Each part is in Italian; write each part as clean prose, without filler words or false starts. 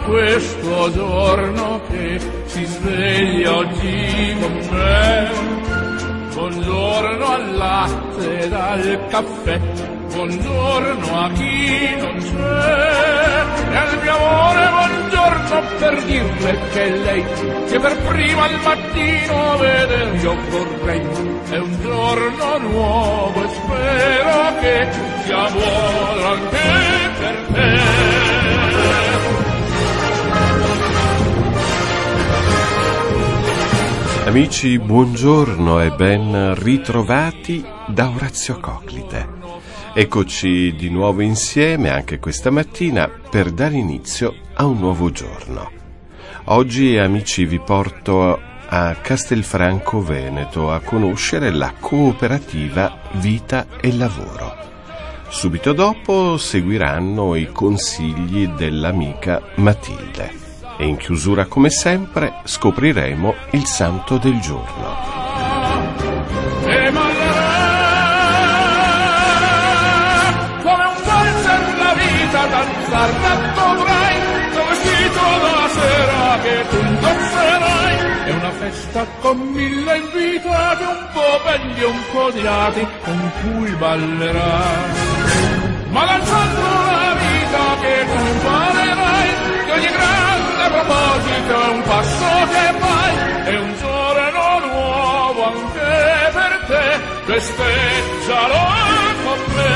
questo giorno che si sveglia oggi con me. Buongiorno al latte ed al caffè, buongiorno a chi non c'è. E al mio amore buongiorno per dirle che lei, che per prima al mattino vedere io vorrei. È un giorno nuovo e spero che sia buono anche per te. Amici, buongiorno e ben ritrovati da Orazio Coclite. Eccoci di nuovo insieme anche questa mattina per dare inizio a un nuovo giorno. Oggi, amici, vi porto a Castelfranco Veneto a conoscere la cooperativa Vita e Lavoro. Subito dopo seguiranno i consigli dell'amica Matilde. E in chiusura, come sempre, scopriremo il santo del giorno. Come un valzer la vita danzar dovrai, tuo vestito da sera che tu indosserai. È una festa con 1000 invitati, un po' belli e un po' odiati, con cui ballerai. Ma danzando la vita che tu imparerai, che ogni grande proposito è un passo che fai, è un giorno nuovo anche per te, festeggialo con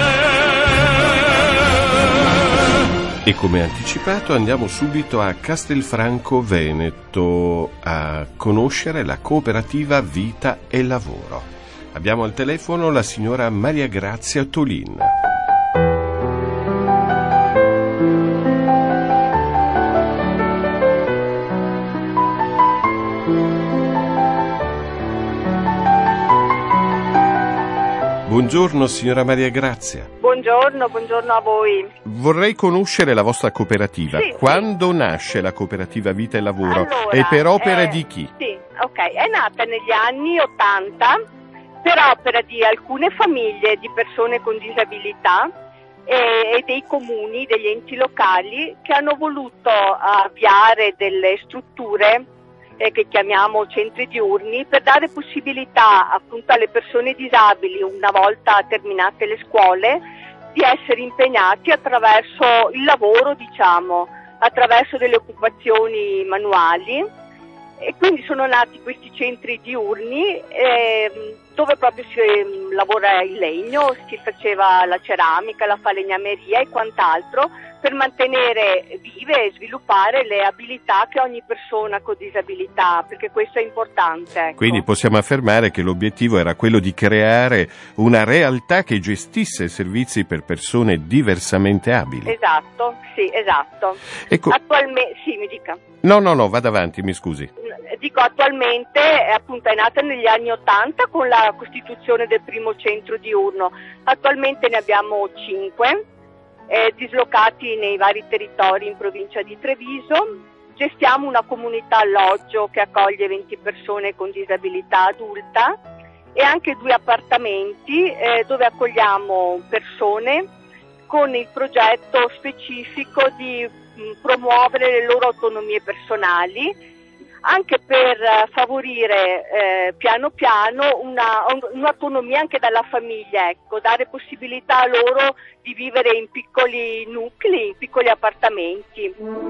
me. E come anticipato andiamo subito a Castelfranco Veneto a conoscere la cooperativa Vita e Lavoro. Abbiamo al telefono la signora Maria Grazia Tolin. Buongiorno signora Maria Grazia. Buongiorno a voi. Vorrei conoscere la vostra cooperativa. Sì, Quando nasce la cooperativa Vita e Lavoro? Allora, e per opera di chi? Sì, ok, è nata negli anni 80 per opera di alcune famiglie di persone con disabilità e dei comuni, degli enti locali che hanno voluto avviare delle strutture che chiamiamo centri diurni, per dare possibilità appunto alle persone disabili, una volta terminate le scuole, di essere impegnati attraverso il lavoro, diciamo, attraverso delle occupazioni manuali. E quindi sono nati questi centri diurni dove proprio si lavora il legno, si faceva la ceramica, la falegnameria e quant'altro, per mantenere vive e sviluppare le abilità che ogni persona con disabilità, perché questo è importante. Ecco. Quindi possiamo affermare che l'obiettivo era quello di creare una realtà che gestisse servizi per persone diversamente abili. Esatto, sì, esatto. Ecco. Attualmente, sì, mi dica. No, vada avanti, mi scusi. Dico, attualmente appunto è nata negli anni 80 con la costituzione del primo centro diurno. Attualmente ne abbiamo 5. Dislocati nei vari territori in provincia di Treviso. Gestiamo una comunità alloggio che accoglie 20 persone con disabilità adulta e anche 2 appartamenti dove accogliamo persone con il progetto specifico di promuovere le loro autonomie personali, anche per favorire piano piano un'autonomia anche dalla famiglia, ecco, dare possibilità a loro di vivere in piccoli nuclei, in piccoli appartamenti.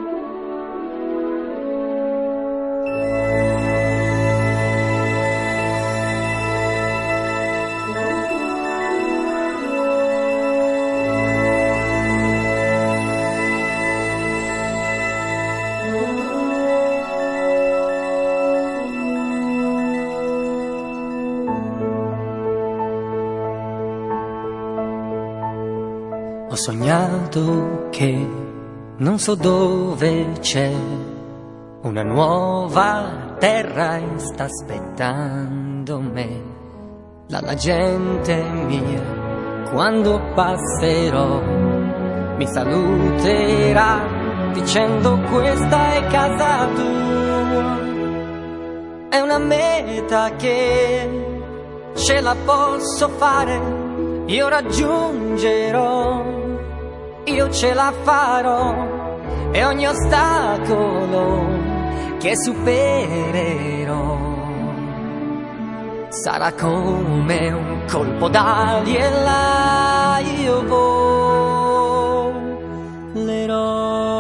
Ho sognato che non so dove c'è una nuova terra e sta aspettando me. La gente mia, quando passerò, mi saluterà dicendo questa è casa tua. È una meta che ce la posso fare, io raggiungerò, io ce la farò e ogni ostacolo che supererò sarà come un colpo d'ali e là io volerò.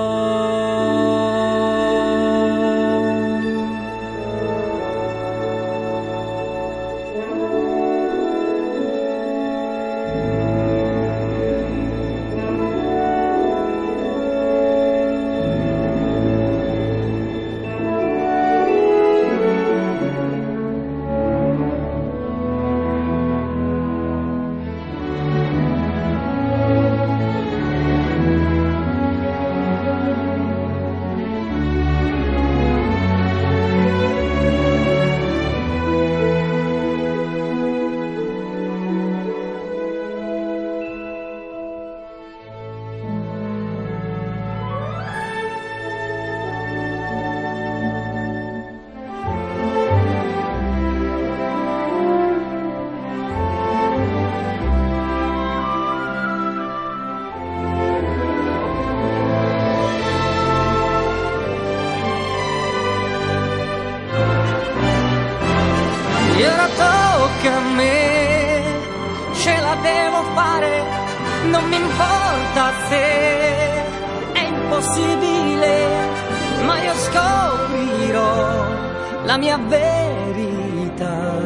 E ora tocca a me, ce la devo fare, non mi importa se è impossibile, ma io scoprirò la mia verità.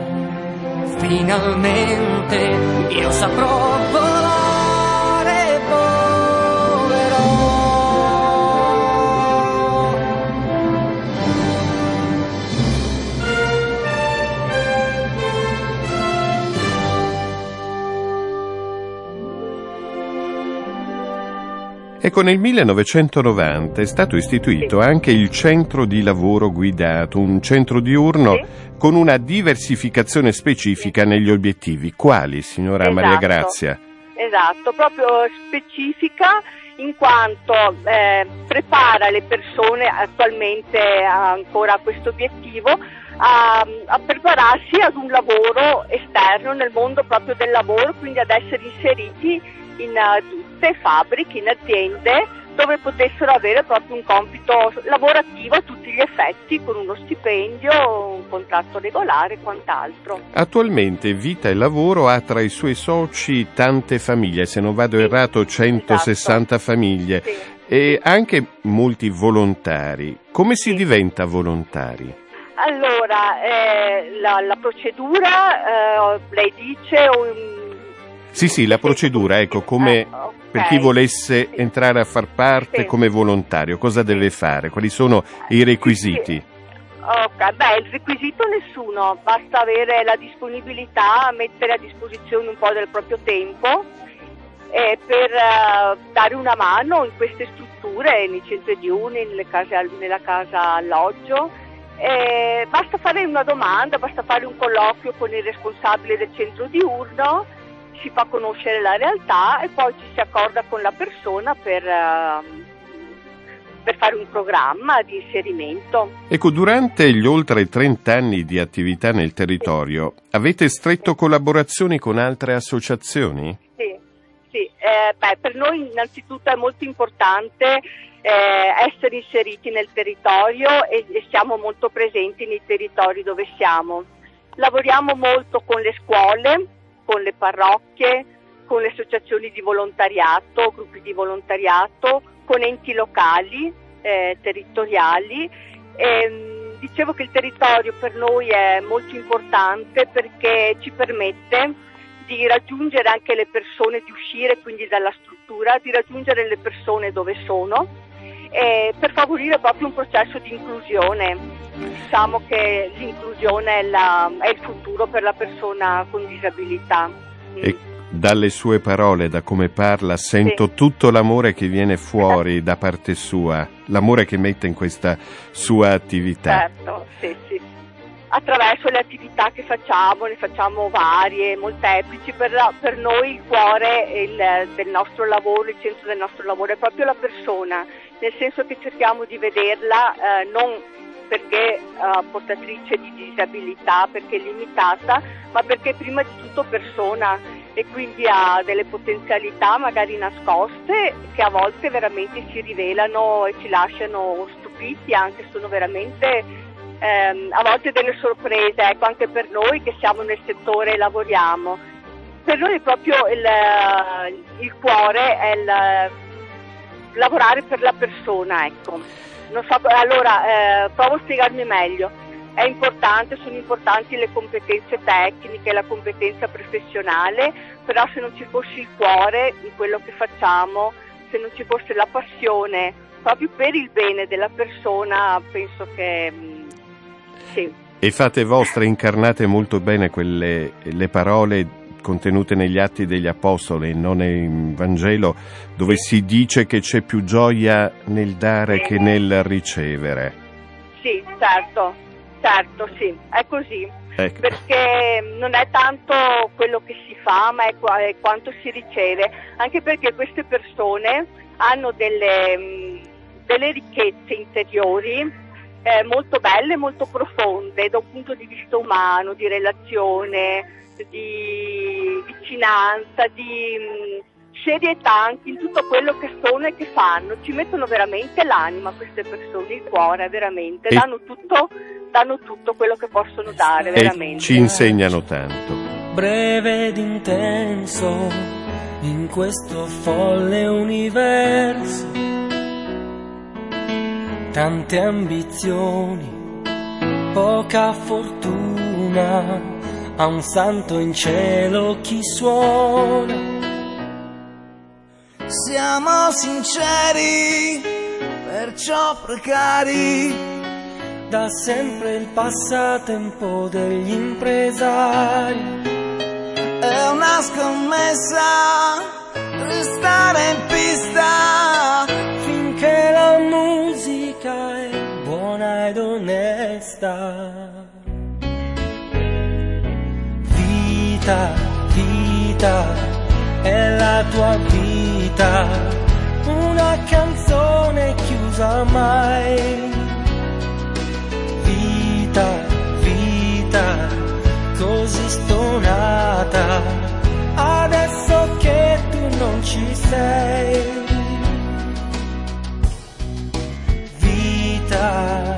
Finalmente io saprò volare, volerò. Ecco, nel 1990 è stato istituito anche il centro di lavoro guidato, un centro diurno con una diversificazione specifica negli obiettivi. Quali, signora Maria Grazia? Esatto, proprio specifica, in quanto prepara le persone, attualmente ancora a questo obiettivo, a prepararsi ad un lavoro esterno nel mondo proprio del lavoro, quindi ad essere inseriti in tutte fabbriche, in aziende dove potessero avere proprio un compito lavorativo a tutti gli effetti, con uno stipendio, un contratto regolare e quant'altro. Attualmente Vita e Lavoro ha tra i suoi soci tante famiglie, se non vado errato 160 famiglie, e anche molti volontari. Come si diventa volontari? Allora, la procedura, lei dice... Sì, la procedura, ecco, come per chi volesse entrare a far parte come volontario, cosa deve fare? Quali sono i requisiti? Il requisito nessuno, basta avere la disponibilità, mettere a disposizione un po' del proprio tempo per dare una mano in queste strutture, nei centri diurni, nella casa alloggio. Basta fare una domanda, basta fare un colloquio con il responsabile del centro diurno, si fa conoscere la realtà e poi ci si accorda con la persona per fare un programma di inserimento. Ecco, durante gli oltre 30 anni di attività nel territorio, avete stretto collaborazioni con altre associazioni? Sì. Per noi innanzitutto è molto importante essere inseriti nel territorio e siamo molto presenti nei territori dove siamo. Lavoriamo molto con le scuole, con le parrocchie, con le associazioni di volontariato, gruppi di volontariato, con enti locali, territoriali. Dicevo che il territorio per noi è molto importante perché ci permette di raggiungere anche le persone, di uscire quindi dalla struttura, di raggiungere le persone dove sono, per favorire proprio un processo di inclusione. Diciamo che l'inclusione è il futuro per la persona con disabilità. E dalle sue parole, da come parla, sento tutto l'amore che viene fuori da parte sua, l'amore che mette in questa sua attività. Certo, sì. Attraverso le attività che facciamo, ne facciamo varie, molteplici, per noi il cuore del nostro lavoro, il centro del nostro lavoro è proprio la persona, nel senso che cerchiamo di vederla non perché portatrice di disabilità, perché limitata, ma perché prima di tutto persona. e quindi ha delle potenzialità magari nascoste che a volte veramente si rivelano e ci lasciano stupiti, anche sono veramente a volte delle sorprese, ecco, anche per noi che siamo nel settore e lavoriamo. Per noi proprio il cuore è lavorare per la persona, ecco. Non so, allora provo a spiegarmi meglio. Sono importanti le competenze tecniche, la competenza professionale, però se non ci fosse il cuore in quello che facciamo, se non ci fosse la passione proprio per il bene della persona, penso che sì. E fate vostre, incarnate molto bene le parole contenute negli Atti degli Apostoli, non nel Vangelo, dove si dice che c'è più gioia nel dare che nel ricevere. Sì, certo, sì, è così. Ecco. Perché non è tanto quello che si fa, ma è quanto si riceve, anche perché queste persone hanno delle ricchezze interiori molto belle, molto profonde da un punto di vista umano, di relazione, di vicinanza, di serietà anche in tutto quello che sono e che fanno. Ci mettono veramente l'anima queste persone, il cuore, veramente, danno tutto quello che possono dare, veramente. E ci insegnano tanto. Breve ed intenso in questo folle universo, tante ambizioni, poca fortuna, a un santo in cielo chi suona. Siamo sinceri, perciò precari, da sempre il passatempo degli impresari. È una scommessa, restare in pista, finché la musica è buona ed onesta. Vita, è la tua vita, una canzone chiusa mai. Vita, così stonata, adesso che tu non ci sei. Vita.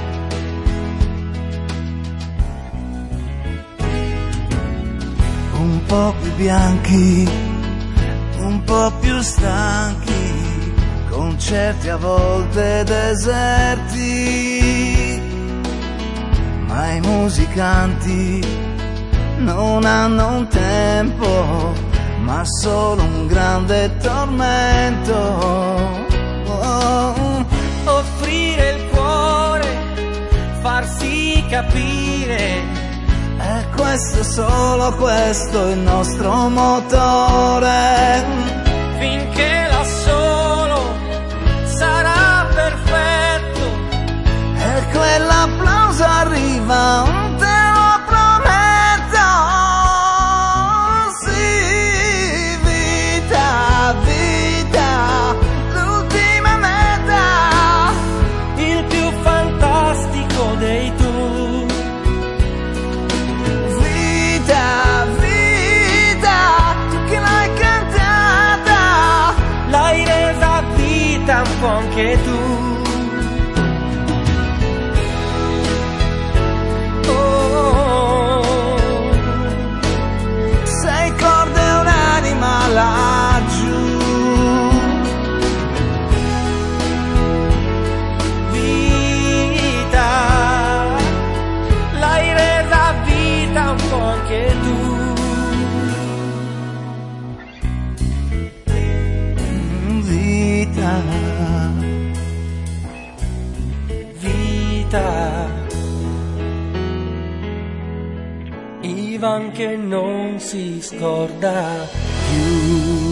Un po' più bianchi, un po' più stanchi, concerti a volte deserti, ma i musicanti non hanno un tempo, ma solo un grande tormento. Offrire il cuore, farsi capire, è questo, solo questo il nostro motore. Finché l'assolo sarà perfetto e quell'applauso arriva, te lo prometto. Sì, vita, l'ultima meta, il più fantastico dei tour. Un po' anche tu. Sei corde e un'anima laggiù. Vita, l'hai resa vita un po' anche tu. Ivan che non si scorda più.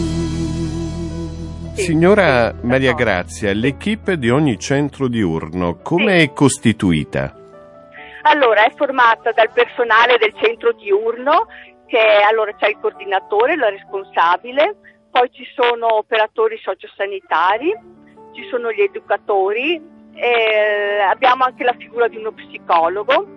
Signora Maria Grazia, l'equipe di ogni centro diurno come è costituita? Allora, è formata dal personale del centro diurno, che allora c'è il coordinatore, la responsabile, poi ci sono operatori sociosanitari, ci sono gli educatori, abbiamo anche la figura di uno psicologo,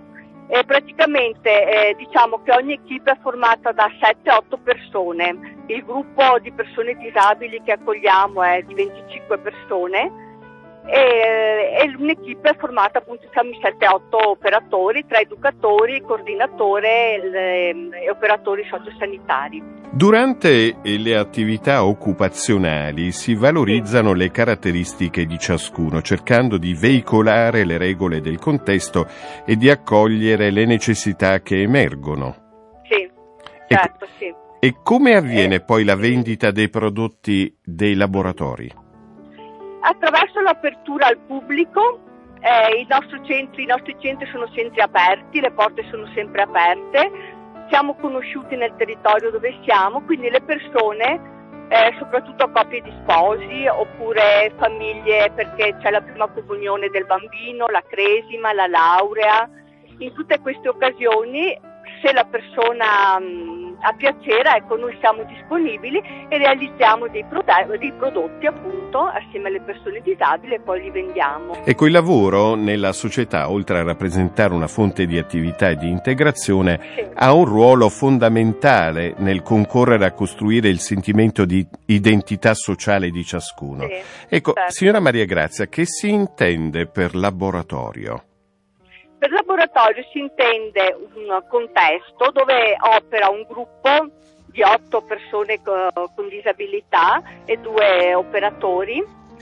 Praticamente diciamo che ogni equipe è formata da 7-8 persone, il gruppo di persone disabili che accogliamo è di 25 persone e un'equipe è formata appunto, siamo 7-8 operatori, tra educatori, coordinatore e operatori sociosanitari. Durante le attività occupazionali si valorizzano le caratteristiche di ciascuno, cercando di veicolare le regole del contesto e di accogliere le necessità che emergono. Sì, certo, sì. E come avviene poi la vendita dei prodotti dei laboratori? Attraverso l'apertura al pubblico, i nostri centri sono sempre aperti, le porte sono sempre aperte, siamo conosciuti nel territorio dove siamo, quindi le persone, soprattutto coppie di sposi oppure famiglie perché c'è la prima comunione del bambino, la cresima, la laurea, in tutte queste occasioni se la persona ha piacere, ecco, noi siamo disponibili e realizziamo dei prodotti appunto assieme alle persone disabili e poi li vendiamo. Ecco, il lavoro nella società, oltre a rappresentare una fonte di attività e di integrazione, sì, ha un ruolo fondamentale nel concorrere a costruire il sentimento di identità sociale di ciascuno. Sì, ecco, certo. Signora Maria Grazia, che si intende per laboratorio? Per laboratorio si intende un contesto dove opera un gruppo di 8 persone con disabilità e 2 operatori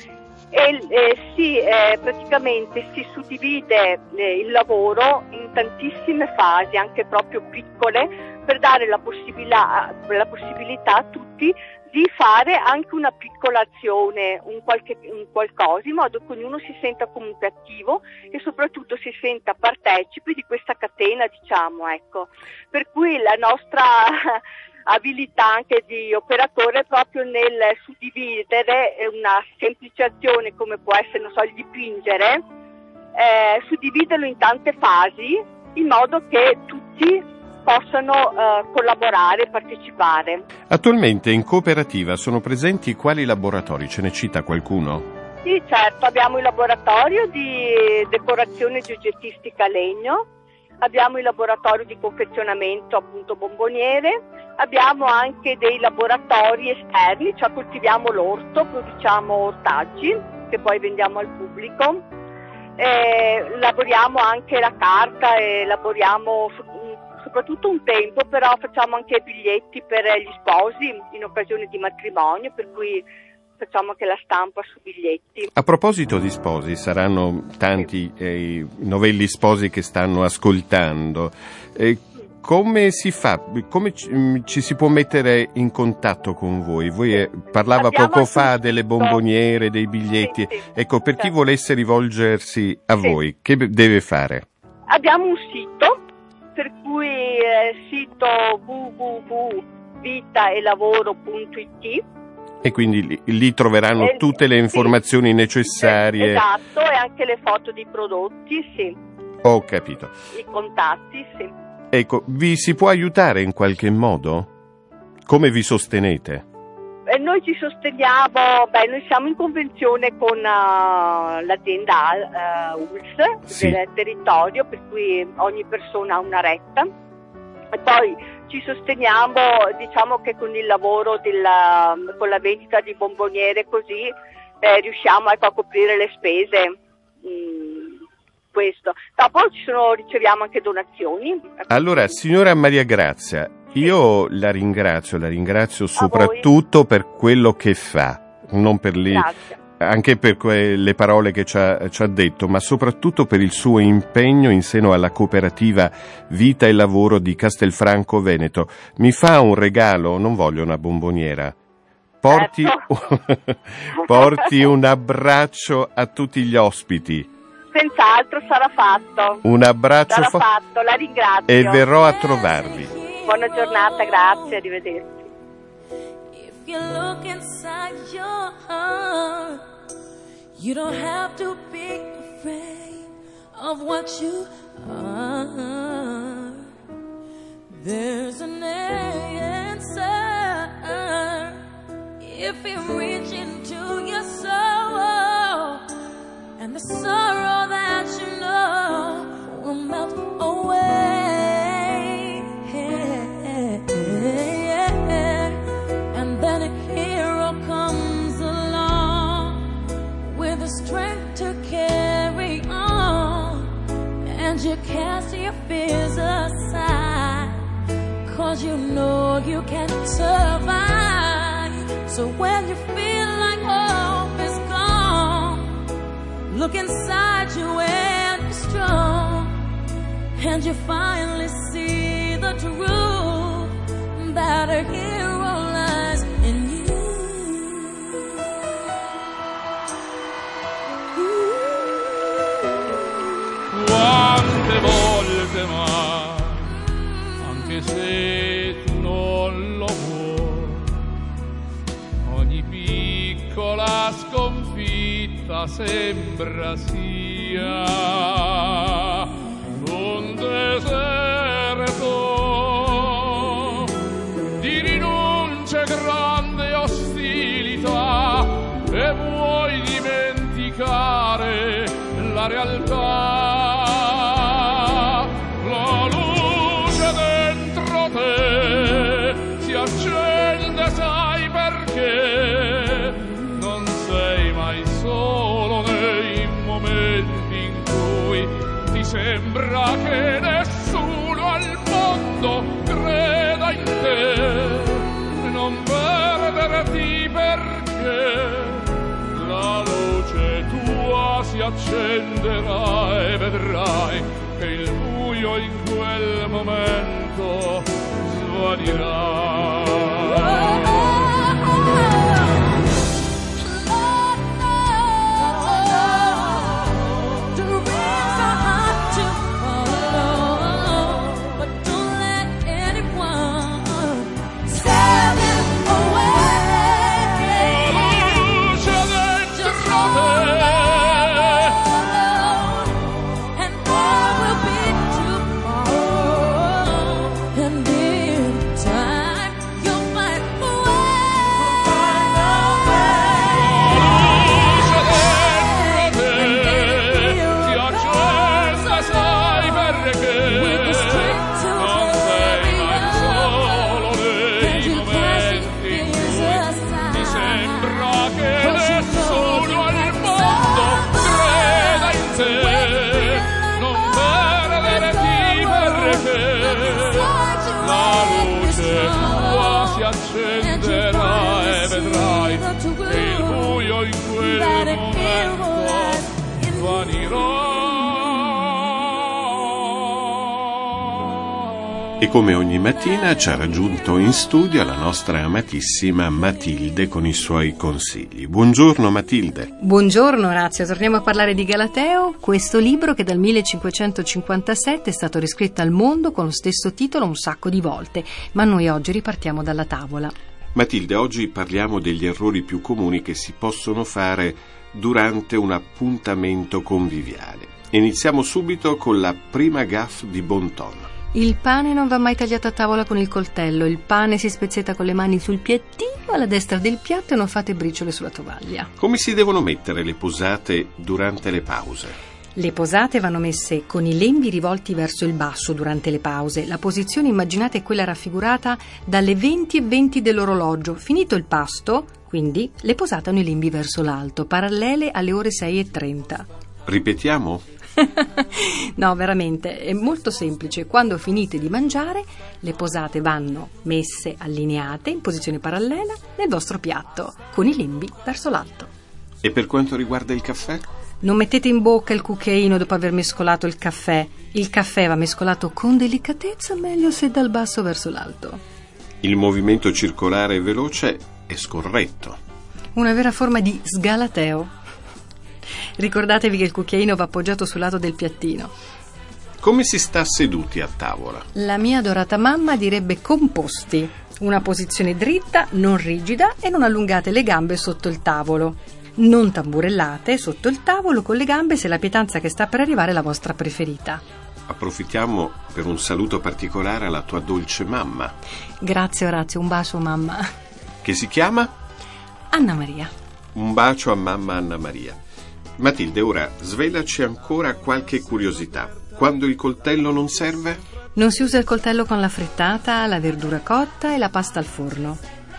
e praticamente si suddivide il lavoro in tantissime fasi, anche proprio piccole, per dare la possibilità a tutti di fare anche una piccola azione, un qualcosa, in modo che ognuno si senta comunque attivo e soprattutto si senta partecipe di questa catena, diciamo, ecco. Per cui la nostra abilità anche di operatore è proprio nel suddividere una semplice azione come può essere, non so, il dipingere, suddividerlo in tante fasi in modo che tutti possano collaborare e partecipare. Attualmente in cooperativa sono presenti quali laboratori? Ce ne cita qualcuno? Sì, certo, abbiamo il laboratorio di decorazione geogettistica a legno, abbiamo il laboratorio di confezionamento appunto bomboniere, abbiamo anche dei laboratori esterni, cioè coltiviamo l'orto, produciamo ortaggi che poi vendiamo al pubblico, lavoriamo anche la carta e lavoriamo soprattutto un tempo, però facciamo anche biglietti per gli sposi in occasione di matrimonio, per cui facciamo anche la stampa su biglietti. A proposito di sposi, saranno tanti i novelli sposi che stanno ascoltando. Come si fa? Come ci si può mettere in contatto con voi? Voi parlava poco fa delle bomboniere, dei biglietti. Sì, ecco, per chi volesse rivolgersi a voi, che deve fare? Abbiamo un sito, per cui sito www.vitaelavoro.it, e quindi lì troveranno tutte le informazioni necessarie. Esatto, e anche le foto dei prodotti, sì. Ho capito. I contatti, sì. Ecco, vi si può aiutare in qualche modo? Come vi sostenete? Noi ci sosteniamo, noi siamo in convenzione con l'azienda ULS sì, del territorio, per cui ogni persona ha una retta, e poi ci sosteniamo, diciamo che con il lavoro con la vendita di bomboniere così riusciamo a coprire le spese. Questo. Dopo riceviamo anche donazioni. Allora, signora Maria Grazia, io la ringrazio soprattutto per quello che fa, non per anche per le parole che ci ha detto, ma soprattutto per il suo impegno in seno alla cooperativa Vita e Lavoro di Castelfranco Veneto. Mi fa un regalo, non voglio una bomboniera. Porti un abbraccio a tutti gli ospiti. Senz'altro sarà fatto. Un abbraccio fatto, la ringrazio. E verrò a trovarvi. Buona giornata, grazie, arrivederci. If you look inside your heart, you don't have to be afraid of what you are. There's an answer if you reach into your soul, and the sorrow that you know will melt away. aside, 'cause you know you can't survive. So when you feel like hope is gone, look inside you and be strong, and you finally see the truth that a hero lies in you. Quante volte ma, anche se tu non lo vuoi, ogni piccola sconfitta sembra sia un deserto di rinunce, grande ostilità, e vuoi dimenticare la realtà. La luce dentro te si accende, sai perché? Non sei mai solo nei momenti in cui ti sembra che nessuno al mondo creda in te. Non perderti, perché la luce tua si accenderà e vedrai che il buio in quel momento svanirà. Accenderà e vedrai che il buio in quel momento svanirà. E come ogni mattina ci ha raggiunto in studio la nostra amatissima Matilde con i suoi consigli. Buongiorno Matilde. Buongiorno Orazio, torniamo a parlare di Galateo, questo libro che dal 1557 è stato riscritto al mondo con lo stesso titolo un sacco di volte, ma noi oggi ripartiamo dalla tavola. Matilde, oggi parliamo degli errori più comuni che si possono fare durante un appuntamento conviviale. Iniziamo subito con la prima gaffe di bon ton. Il pane non va mai tagliato a tavola con il coltello, il pane si spezzetta con le mani sul piattino alla destra del piatto e non fate briciole sulla tovaglia. Come si devono mettere le posate durante le pause? Le posate vanno messe con i lembi rivolti verso il basso durante le pause. La posizione immaginate è quella raffigurata dalle 20:20 dell'orologio. Finito il pasto, quindi, le posate hanno i lembi verso l'alto, parallele alle ore 6:30. Ripetiamo? No, veramente, è molto semplice. Quando finite di mangiare, le posate vanno messe allineate in posizione parallela nel vostro piatto, con i lembi verso l'alto. E per quanto riguarda il caffè? Non mettete in bocca il cucchiaino dopo aver mescolato il caffè. Il caffè va mescolato con delicatezza, meglio se dal basso verso l'alto. Il movimento circolare e veloce è scorretto. Una vera forma di sgalateo. Ricordatevi che il cucchiaino va appoggiato sul lato del piattino. Come si sta seduti a tavola? La mia adorata mamma direbbe composti. Una posizione dritta, non rigida, e non allungate le gambe sotto il tavolo. Non tamburellate sotto il tavolo con le gambe se la pietanza che sta per arrivare è la vostra preferita. Approfittiamo per un saluto particolare alla tua dolce mamma. Grazie Orazio, un bacio mamma. Che si chiama? Anna Maria. Un bacio a mamma Anna Maria. Matilde, ora svelaci ancora qualche curiosità. Quando il coltello non serve? Non si usa il coltello con la frittata, la verdura cotta e la pasta al forno.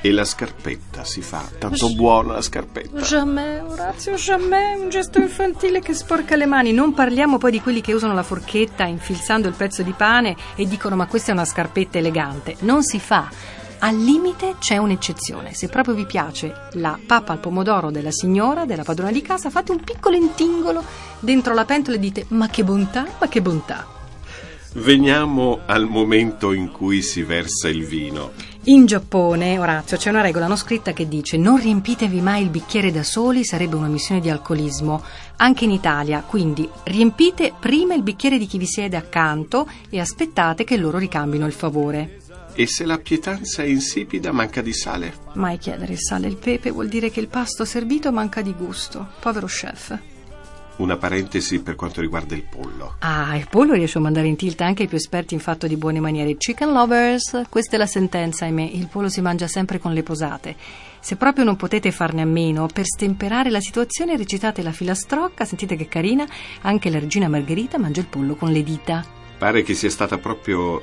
E la scarpetta si fa, tanto buona la scarpetta. Jamais, Orazio, jamais, un gesto infantile che sporca le mani. Non parliamo poi di quelli che usano la forchetta infilzando il pezzo di pane e dicono ma questa è una scarpetta elegante. Non si fa. Al limite c'è un'eccezione. Se proprio vi piace la pappa al pomodoro della signora, della padrona di casa, fate un piccolo intingolo dentro la pentola e dite ma che bontà, ma che bontà. Veniamo al momento in cui si versa il vino. In Giappone, Orazio, c'è una regola non scritta che dice non riempitevi mai il bicchiere da soli, sarebbe una missione di alcolismo. Anche in Italia, quindi riempite prima il bicchiere di chi vi siede accanto e aspettate che loro ricambino il favore. E se la pietanza è insipida, manca di sale? Mai chiedere il sale e il pepe vuol dire che il pasto servito manca di gusto. Povero chef. Una parentesi per quanto riguarda il pollo. Ah, il pollo riesce a mandare in tilt anche i più esperti in fatto di buone maniere. Chicken lovers, questa è la sentenza, ahimè. Il pollo si mangia sempre con le posate. Se proprio non potete farne a meno, per stemperare la situazione recitate la filastrocca, sentite che carina, anche la regina Margherita mangia il pollo con le dita. Pare che sia stata proprio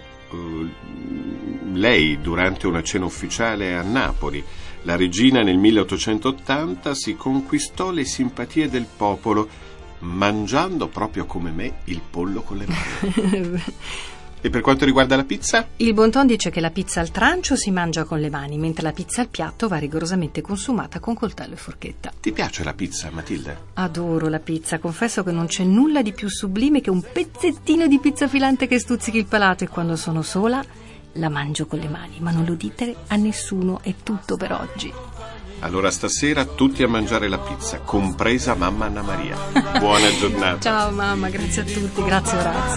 lei durante una cena ufficiale a Napoli. La regina nel 1880 si conquistò le simpatie del popolo mangiando proprio come me il pollo con le mani. E per quanto riguarda la pizza? Il bon ton dice che la pizza al trancio si mangia con le mani, mentre la pizza al piatto va rigorosamente consumata con coltello e forchetta. Ti piace la pizza, Matilde? Adoro la pizza, confesso che non c'è nulla di più sublime che un pezzettino di pizza filante che stuzzichi il palato, e quando sono sola la mangio con le mani, ma non lo dite a nessuno, è tutto per oggi. Allora stasera tutti a mangiare la pizza, compresa mamma Anna Maria. Buona giornata. Ciao mamma, grazie a tutti, grazie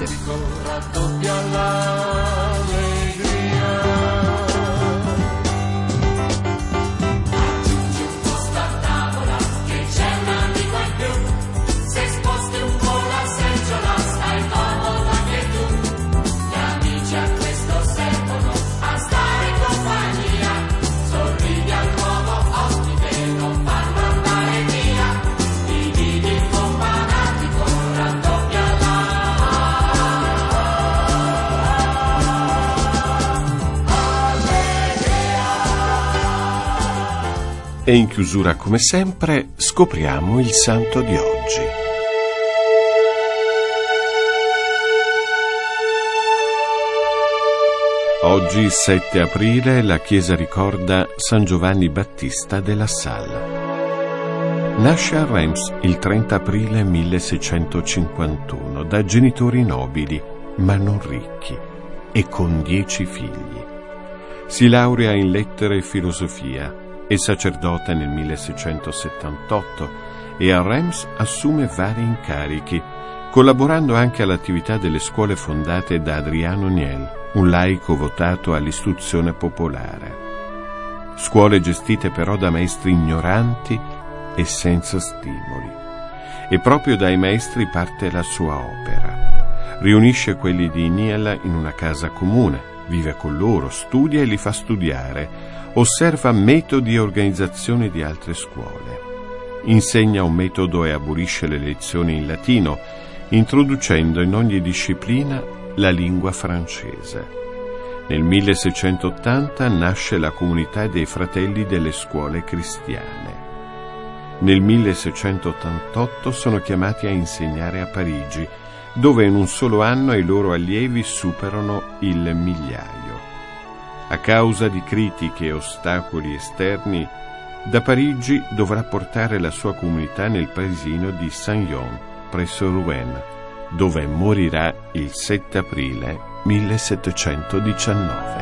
Orazio. E in chiusura, come sempre, scopriamo il santo di oggi. Oggi, 7 aprile, la Chiesa ricorda San Giovanni Battista de La Salle. Nasce a Reims il 30 aprile 1651 da genitori nobili, ma non ricchi, e con 10 figli. Si laurea in lettere e filosofia. È sacerdote nel 1678 e a Reims assume vari incarichi, collaborando anche all'attività delle scuole fondate da Adriano Niel, un laico votato all'istruzione popolare. Scuole gestite però da maestri ignoranti e senza stimoli. E proprio dai maestri parte la sua opera. Riunisce quelli di Niel in una casa comune, vive con loro, studia e li fa studiare, osserva metodi e organizzazione di altre scuole. Insegna un metodo e abolisce le lezioni in latino, introducendo in ogni disciplina la lingua francese. Nel 1680 nasce la Comunità dei Fratelli delle Scuole Cristiane. Nel 1688 sono chiamati a insegnare a Parigi, dove in un solo anno i loro allievi superano il 1.000.000. A causa di critiche e ostacoli esterni, da Parigi dovrà portare la sua comunità nel paesino di Saint-Yon, presso Rouen, dove morirà il 7 aprile 1719.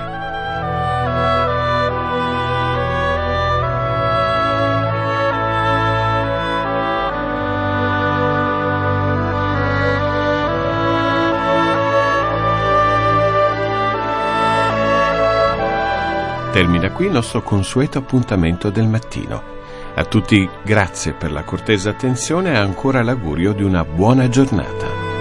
Termina qui il nostro consueto appuntamento del mattino. A tutti grazie per la cortese attenzione e ancora l'augurio di una buona giornata.